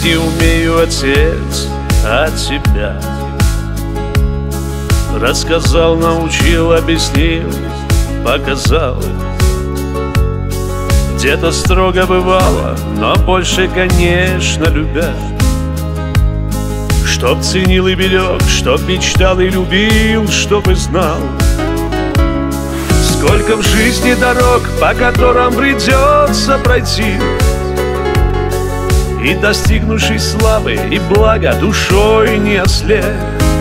не умею, отец, от тебя. Рассказал, научил, объяснил, показал. Где-то строго бывало, но больше, конечно, любя. Чтоб ценил и берег, чтоб мечтал и любил, чтоб и знал, сколько в жизни дорог, по которым придется пройти. И достигнувший славы и блага душой не ослеп.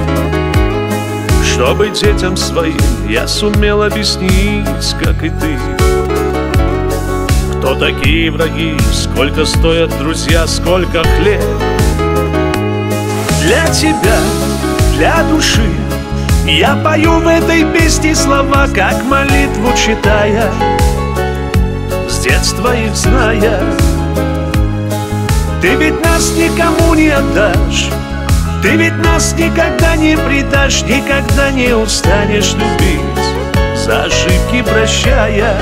Чтобы детям своим я сумел объяснить, как и ты, кто такие враги, сколько стоят друзья, сколько хлеб. Для тебя, для души я пою в этой песне слова, как молитву читая, с детства их зная. Ты ведь нас никому не отдашь, ты ведь нас никогда не предашь, никогда не устанешь любить, за ошибки прощая.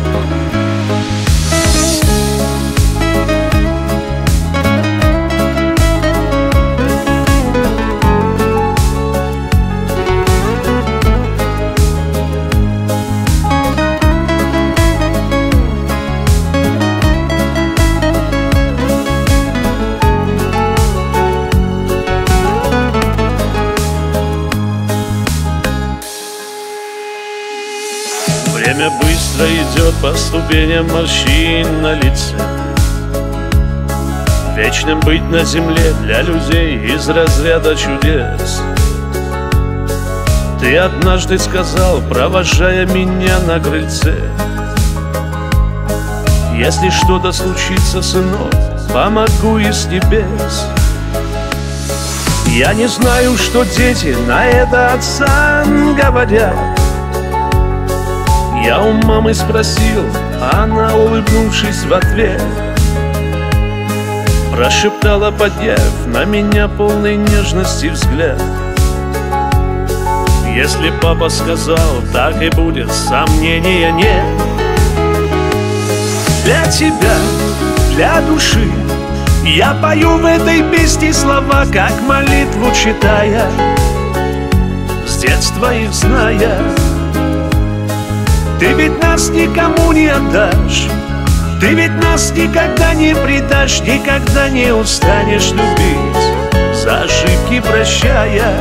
Время быстро идет по ступеням морщин на лице. Вечным быть на земле для людей из разряда чудес. Ты однажды сказал, провожая меня на крыльце: если что-то случится, сынок, помогу из небес. Я не знаю, что дети на это отцам говорят. Я у мамы спросил, она, улыбнувшись в ответ, прошептала, подняв на меня полной нежности взгляд: если папа сказал, так и будет, сомнения нет. Для тебя, для души я пою в этой песне слова, как молитву читая, с детства их зная. Ты ведь нас никому не отдашь, ты ведь нас никогда не предашь, никогда не устанешь любить, за ошибки прощая.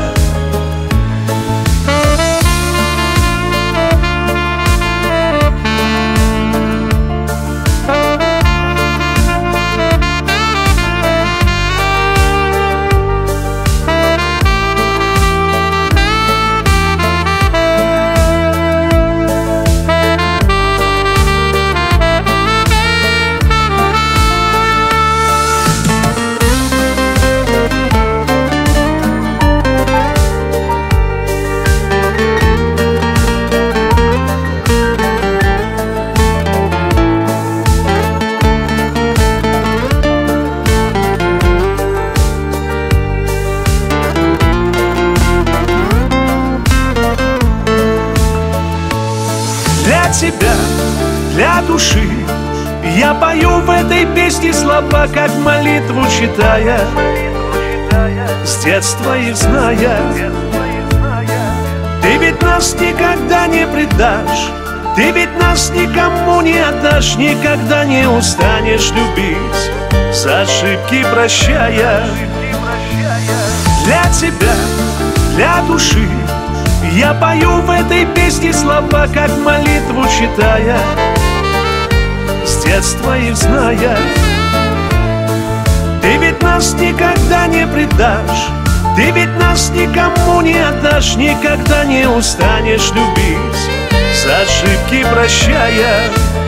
Для тебя, для души я пою в этой песне слова, как молитву читая, с детства их зная. Ты ведь нас никогда не предашь, ты ведь нас никому не отдашь, никогда не устанешь любить, за ошибки прощая. Для тебя, для души я пою в этой песне слова, как молитву читая, с детства их зная. Ты ведь нас никогда не предашь, ты ведь нас никому не отдашь, никогда не устанешь любить, за ошибки прощая.